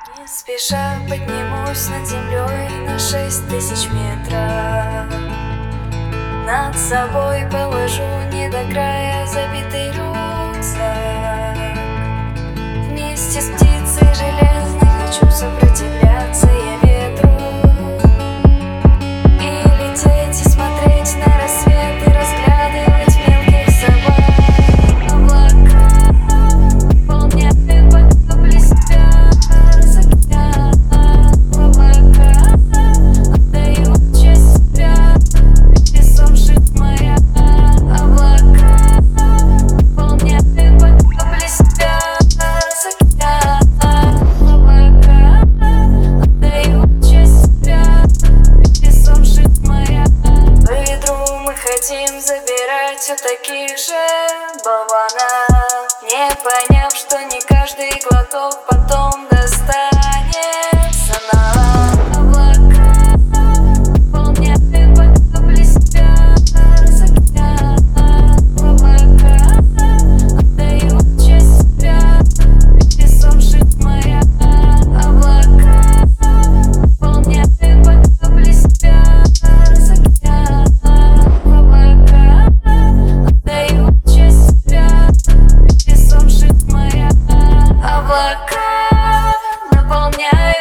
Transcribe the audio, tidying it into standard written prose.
Не спеша поднимусь над землей на 6000 метров. Над собой положу не до края забитый рюкзак. Вместе с птицей железной хочу сопротивляться я ветру и лететь, и смотреть на рассвет, и разглядывать мелких собак. Облака наполняют капли себя с океана. Облака отдают часть себя, весом шит моя. Облака наполняют капли себя с океана. Облака отдают часть себя, весом шит моя. По ветру мы хотим забирать все таких же болванов, не поняв, что не каждый глоток потом достанется нам. Облака наполняют капли себя с океана. Облака отдают часть себя, весом шит моя. Облака наполняют капли себя с океана. Облака отдают часть себя, весом шит моя. Облака наполняют